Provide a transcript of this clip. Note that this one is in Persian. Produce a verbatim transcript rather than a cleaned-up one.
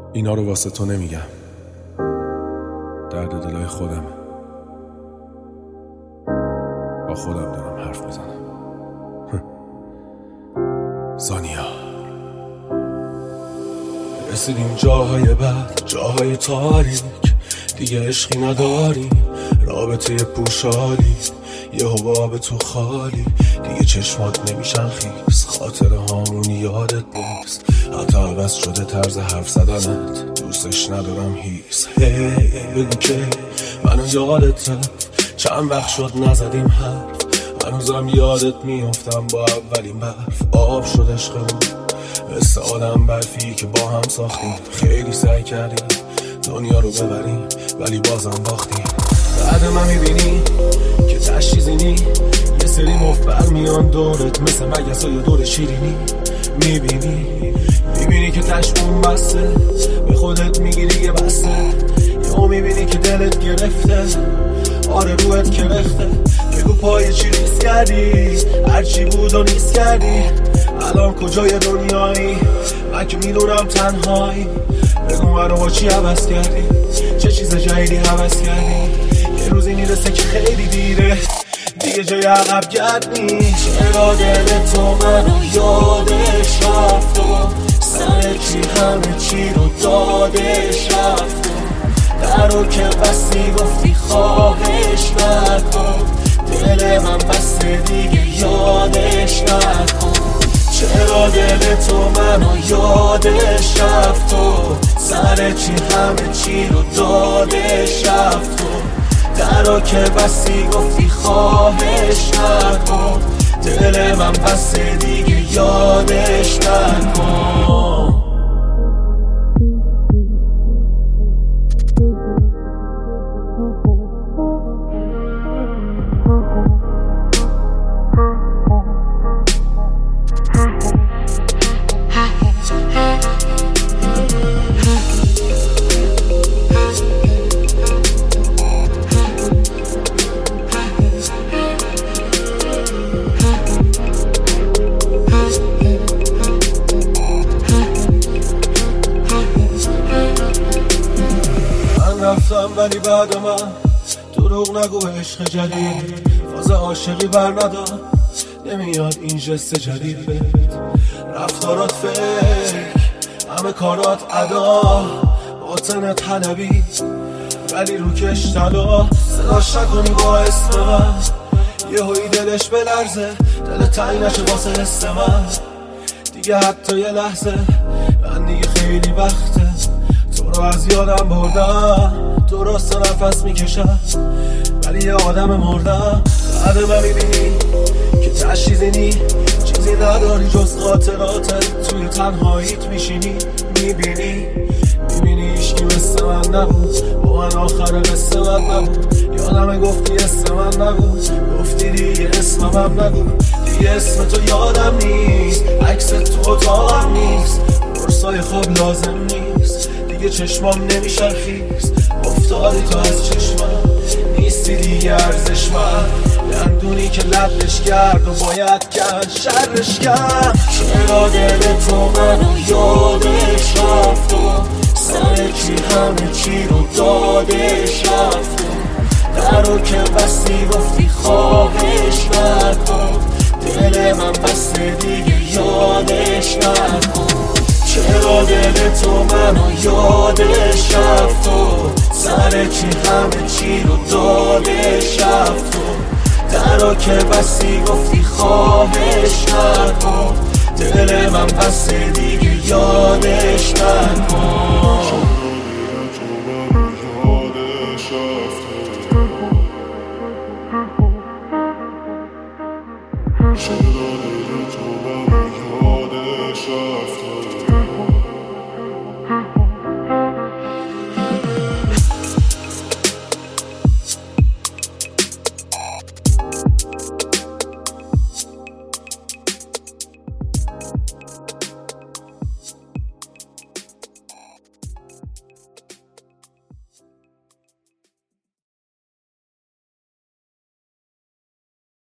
اینا رو واسه تو نمیگم، درد دلای خودم، با خودم دارم حرف میزنم. زانیا رسیدیم جاهای بد، جاهای تاریک، دیگه عشقی نداری، رابطه پوشالی، یه حباب تو خالی، دیگه چشمات نمیشن خیس، خاطره هامون یادت نیست، حتی عوض شده طرز حرف زدنت، دوستش ندارم هیس. هی بگو که منو یادت رفت، چند وقت شد نزدیم حرف، هنوزم یادت میافتم با اولین برف، آب شد عشقمون مثل آدم برفی که با هم ساختیم، خیلی سعی کردیم دنیا رو ببریم ولی بازم باختیم. بعد من میبینی که تشریزینی، یه سری مفت برمیان دورت مثل مگسای دور شیرینی، میبینی میبینی که تشمون بسته، به خودت میگیری یه بسته، یا میبینی که دلت گرفته، آره روحت کرخته، بگو پای چی ریس کردی، هرچی بود و نیست کردی، الان کجای دنیایی، من که میدونم تنهایی، بگو منو با چی عوض کردی، چه چیز جدیدی عوض کردی، یه روزی میرسه که خیلی دیره، دیگه جای عقب گرد نیست. چرا دل تو منو یادش رفت و سر چی همه چی رو دادش رفت، درو که بستی گفتی خواهش نکن، دل من بسته دیگه یادش نکن. چرا دل تو منو یادش رفت و سر چی همه چی رو دادش رفت، درو که بستی گفتی خواهش نکن، دل من بسته دیگه یادش نکن. رفتم ولی بعد من دروغ نگو عشق جدید، فاز عاشقی بر ندار، نمیاد این جست جدید بهت، رفتارات فکر، همه کارات ادا، باطن طلبی ولی رو کش طلا، صداش نکنی با اسم من، یه هایی دلش بلرزه، دل تنگ نشه واسه حس من، دیگه حتی یه لحظه، من دیگه خیلی وقته تو رو از یادم بردم، درست نفس میکشم ولی یه آدم مردم. بعد من میبینی که تشریزینی، چیزی نداری جز خاطراتت، توی تنهاییت میشینی، میبینی میبینی عشقی مثل من نبود، با من آخر قصه من نبود، یادم گفتی اسم من نبود، گفتی دیگه اسمم نگو، دیگه اسم تو یادم نیست، عکس تو اتاقم نیست، برسای خواب لازم نیست، دیگه چشمام نمیشن خیز، افتادی تو از چشمم، نیستی دیگه ارزش من، دندونی که لبش کرد و باید کرد شرش کرد. چرا دل تو منو یادش رفت و سر چی همه چی رو دادش رفت، درو که بستی گفتی خواهش نکن، دل من بسته دیگه یادش نکن. چرا دل تو منو یادش رفت و سر چی همه چی رو دادش رفت، درو که بستی گفتی خواهش نکن، دل من بسته دیگه یادش نکن. چرا دل تو منو یادش رفت